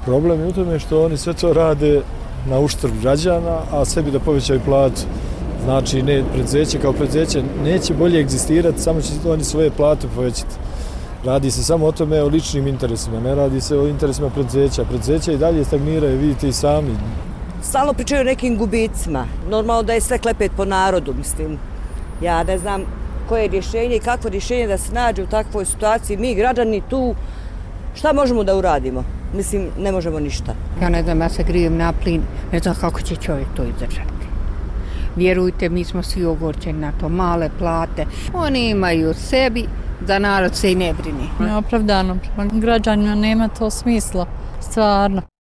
Problem je u tome što oni sve to rade na uštrb građana, a sebi da povećaju platu. Znači, preduzeće kao preduzeće neće bolje egzistirati, samo će oni svoje plate povećati. Radi se samo o tome, o ličnim interesima, ne radi se o interesima preduzeća. Preduzeća i dalje stagniraju, vidite i sami. Stalno pričaju o nekim gubicima. Normalno da je sve klepet po narodu, mislim. Ja ne znam koje je rješenje i kakvo rješenje da se nađe u takvoj situaciji. Mi, građani, tu, šta možemo da uradimo? Mislim, ne možemo ništa. Ja ne znam, ja se grijem na plin, ne znam kako će čovjek to izdržati. Vjerujte, mi smo svi ogorčeni na to, male plate. Oni imaju sebi, da narod se i ne brini. Neopravdano, građanima nema to smisla, stvarno.